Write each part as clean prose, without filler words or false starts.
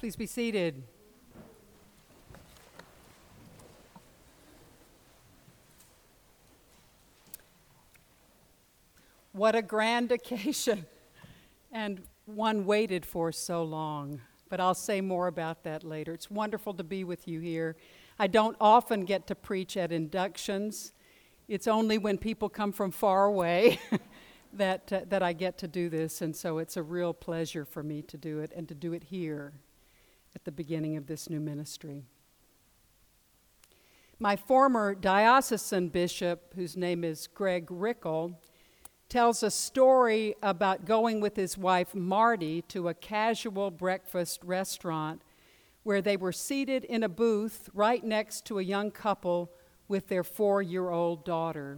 Please be seated. What a grand occasion, and one waited for so long. But I'll say more about that later. It's wonderful to be with you here. I don't often get to preach at inductions. It's only when people come from far away that I get to do this, and so it's a real pleasure for me to do it, and to do it here at the beginning of this new ministry. My former diocesan bishop, whose name is Greg Rickel, tells a story about going with his wife Marty to a casual breakfast restaurant where they were seated in a booth right next to a young couple with their 4-year-old daughter.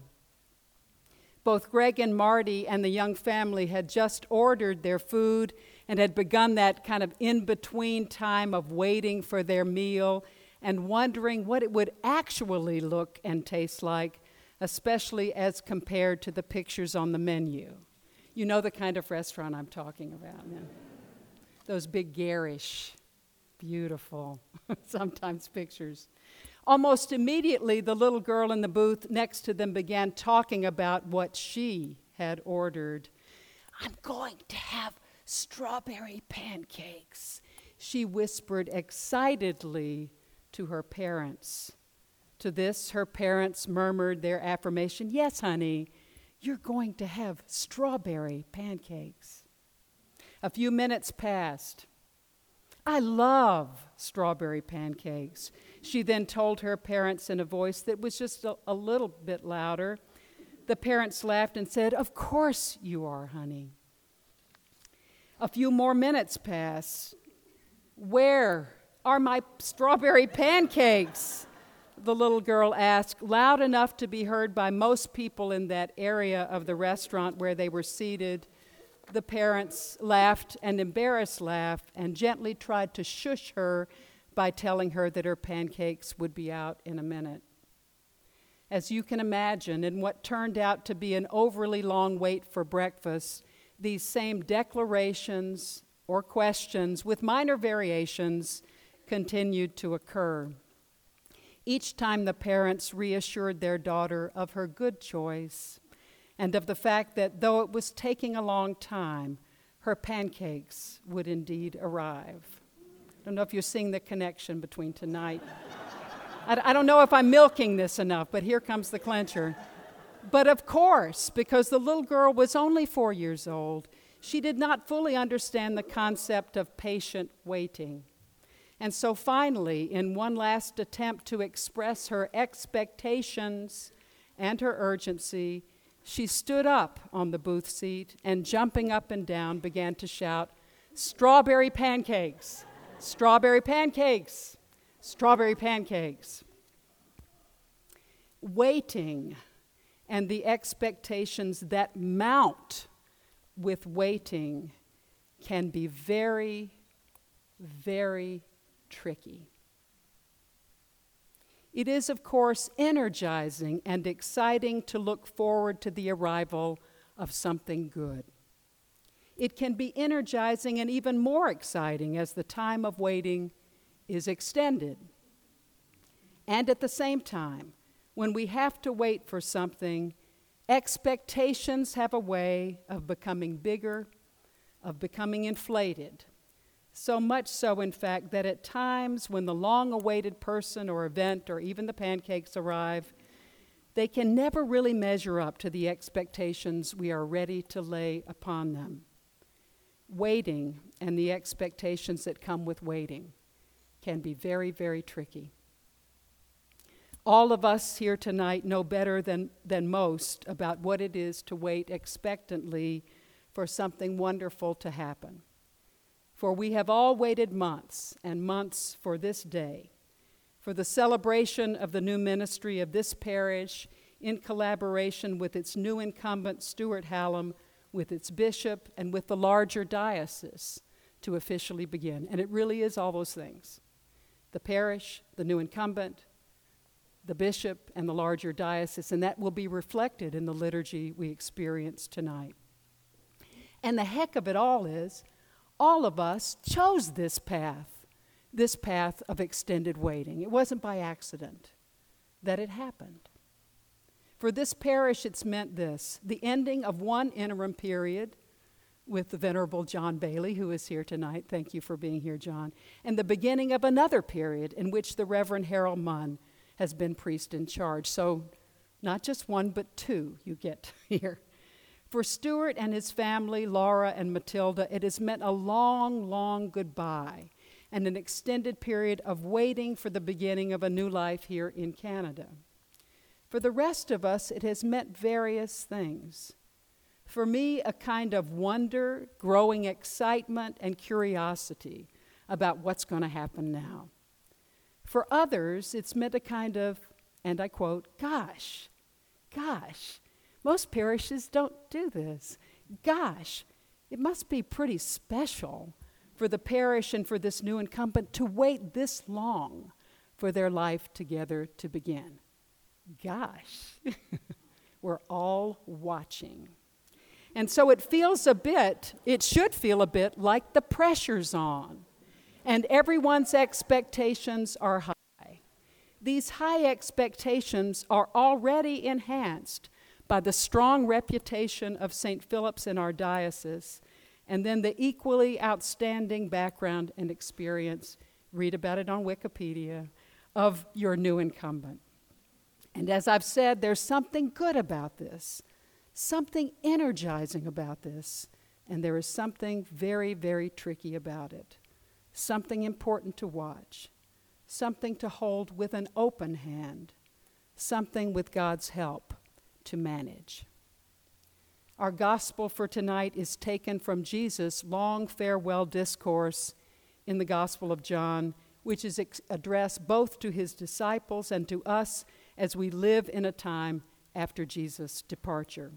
Both Greg and Marty and the young family had just ordered their food and had begun that kind of in-between time of waiting for their meal and wondering what it would actually look and taste like, especially as compared to the pictures on the menu. You know the kind of restaurant I'm talking about. Yeah. Those big garish, beautiful, sometimes pictures. Almost immediately, the little girl in the booth next to them began talking about what she had ordered. "I'm going to have strawberry pancakes," she whispered excitedly to her parents. To this, her parents murmured their affirmation, "Yes, honey, you're going to have strawberry pancakes." A few minutes passed. "I love strawberry pancakes," she then told her parents in a voice that was just a little bit louder. The parents laughed and said, "Of course you are, honey." A few more minutes passed. "Where are my strawberry pancakes?" the little girl asked, loud enough to be heard by most people in that area of the restaurant where they were seated. The parents laughed, an embarrassed laugh, and gently tried to shush her by telling her that her pancakes would be out in a minute. As you can imagine, in what turned out to be an overly long wait for breakfast, these same declarations or questions, with minor variations, continued to occur. Each time the parents reassured their daughter of her good choice and of the fact that though it was taking a long time, her pancakes would indeed arrive. I don't know if you're seeing the connection between tonight. I don't know if I'm milking this enough, but here comes the clincher. But of course, because the little girl was only 4 years old, she did not fully understand the concept of patient waiting. And so finally, in one last attempt to express her expectations and her urgency, she stood up on the booth seat and, jumping up and down, began to shout, "Strawberry pancakes! Strawberry pancakes! Strawberry pancakes!" Waiting and the expectations that mount with waiting can be very, very tricky. It is, of course, energizing and exciting to look forward to the arrival of something good. It can be energizing and even more exciting as the time of waiting is extended. And at the same time, when we have to wait for something, expectations have a way of becoming bigger, of becoming inflated. So much so, in fact, that at times when the long-awaited person or event or even the pancakes arrive, they can never really measure up to the expectations we are ready to lay upon them. Waiting and the expectations that come with waiting can be very, very tricky. All of us here tonight know better than most about what it is to wait expectantly for something wonderful to happen. For we have all waited months and months for this day, for the celebration of the new ministry of this parish in collaboration with its new incumbent, Stuart Hallam, with its bishop, and with the larger diocese to officially begin. And it really is all those things. The parish, the new incumbent, the bishop, and the larger diocese, and that will be reflected in the liturgy we experience tonight. And the heck of it all is, all of us chose this path. this path of extended waiting. It wasn't by accident that it happened. For this parish, it's meant this: the ending of one interim period with the Venerable John Bailey, who is here tonight. Thank you for being here, John. And the beginning of another period in which the Reverend Harold Munn has been priest in charge. So not just one, but two you get here. For Stuart and his family, Laura and Matilda, it has meant a long, long goodbye and an extended period of waiting for the beginning of a new life here in Canada. For the rest of us, it has meant various things. For me, a kind of wonder, growing excitement, and curiosity about what's going to happen now. For others, it's meant a kind of, and I quote, gosh, most parishes don't do this. Gosh, it must be pretty special for the parish and for this new incumbent to wait this long for their life together to begin. Gosh, we're all watching. And so it should feel a bit like the pressure's on, and everyone's expectations are high. These high expectations are already enhanced by the strong reputation of St. Philip's in our diocese, and then the equally outstanding background and experience, read about it on Wikipedia, of your new incumbent. And as I've said, there's something good about this, something energizing about this, and there is something very, very tricky about it, something important to watch, something to hold with an open hand, something with God's help to manage. Our gospel for tonight is taken from Jesus' long farewell discourse in the Gospel of John, which is addressed both to his disciples and to us as we live in a time after Jesus' departure.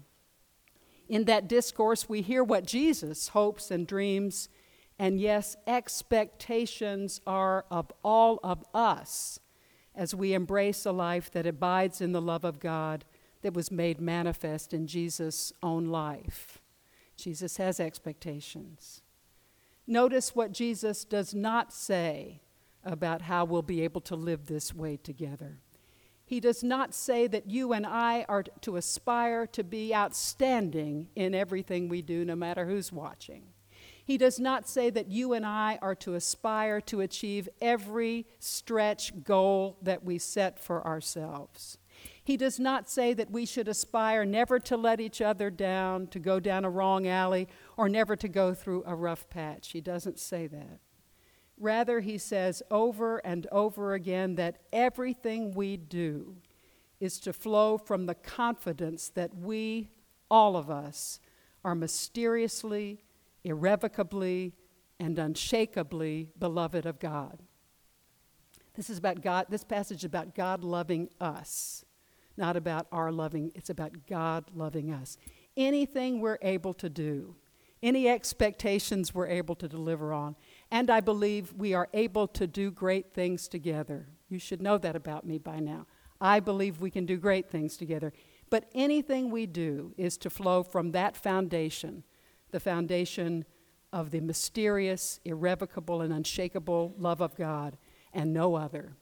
In that discourse, we hear what Jesus hopes and dreams, and yes, expectations are of all of us as we embrace a life that abides in the love of God that was made manifest in Jesus' own life. Jesus has expectations. Notice what Jesus does not say about how we'll be able to live this way together. He does not say that you and I are to aspire to be outstanding in everything we do, no matter who's watching. He does not say that you and I are to aspire to achieve every stretch goal that we set for ourselves. He does not say that we should aspire never to let each other down, to go down a wrong alley, or never to go through a rough patch. He doesn't say that. Rather, he says over and over again that everything we do is to flow from the confidence that we, all of us, are mysteriously, irrevocably, and unshakably beloved of God. This is about God. This passage is about God loving us, not about our loving. It's about God loving us. Anything we're able to do, any expectations we're able to deliver on, and I believe we are able to do great things together. You should know that about me by now. I believe we can do great things together. But anything we do is to flow from that foundation, the foundation of the mysterious, irrevocable, and unshakable love of God, and no other.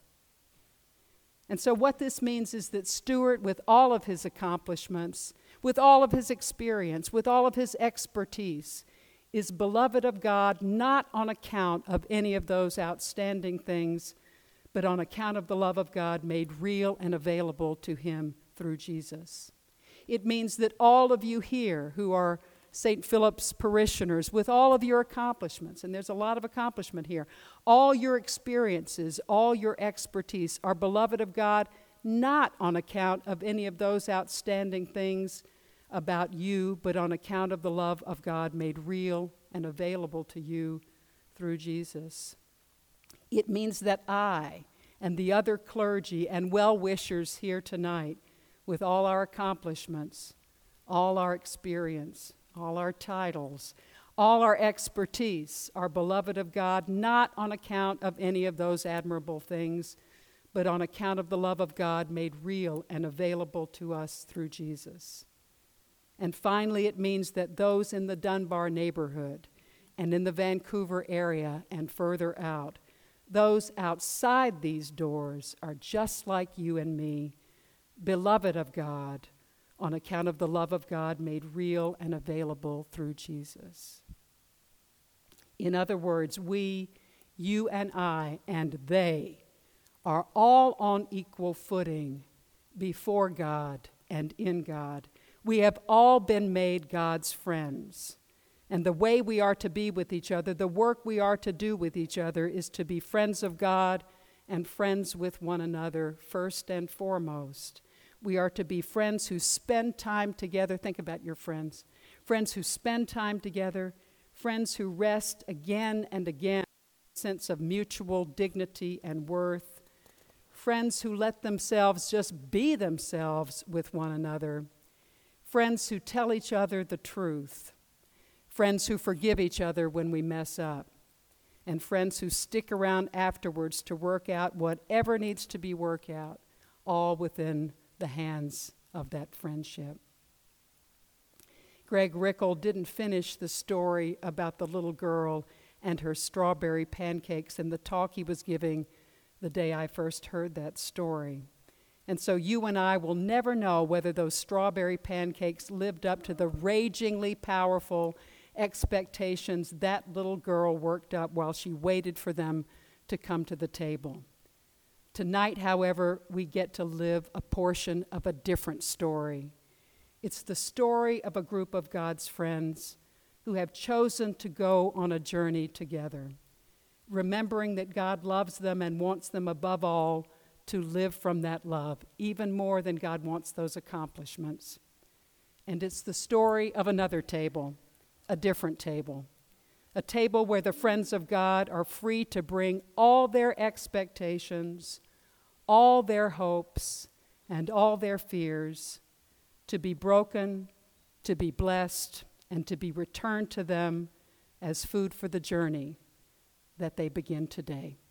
And so what this means is that Stuart, with all of his accomplishments, with all of his experience, with all of his expertise, is beloved of God not on account of any of those outstanding things, but on account of the love of God made real and available to him through Jesus. It means that all of you here who are St. Philip's parishioners, with all of your accomplishments, and there's a lot of accomplishment here, all your experiences, all your expertise are beloved of God not on account of any of those outstanding things about you, but on account of the love of God made real and available to you through Jesus. It means that I and the other clergy and well-wishers here tonight, with all our accomplishments, all our experience, all our titles, all our expertise, are beloved of God not on account of any of those admirable things, but on account of the love of God made real and available to us through Jesus. And finally, it means that those in the Dunbar neighborhood and in the Vancouver area and further out, those outside these doors are just like you and me, beloved of God, on account of the love of God made real and available through Jesus. In other words, we, you and I, and they are all on equal footing before God and in God. We have all been made God's friends. And the way we are to be with each other, the work we are to do with each other, is to be friends of God and friends with one another first and foremost. We are to be friends who spend time together. Think about your friends. Friends who spend time together, friends who rest again and again, a sense of mutual dignity and worth, friends who let themselves just be themselves with one another, friends who tell each other the truth, friends who forgive each other when we mess up, and friends who stick around afterwards to work out whatever needs to be worked out, all within the hands of that friendship. Greg Rickel didn't finish the story about the little girl and her strawberry pancakes in the talk he was giving the day I first heard that story. And so you and I will never know whether those strawberry pancakes lived up to the ragingly powerful expectations that little girl worked up while she waited for them to come to the table. Tonight, however, we get to live a portion of a different story. It's the story of a group of God's friends who have chosen to go on a journey together, remembering that God loves them and wants them above all to live from that love, even more than God wants those accomplishments. And it's the story of another table, a different table, a table where the friends of God are free to bring all their expectations, all their hopes, and all their fears to be broken, to be blessed, and to be returned to them as food for the journey that they begin today.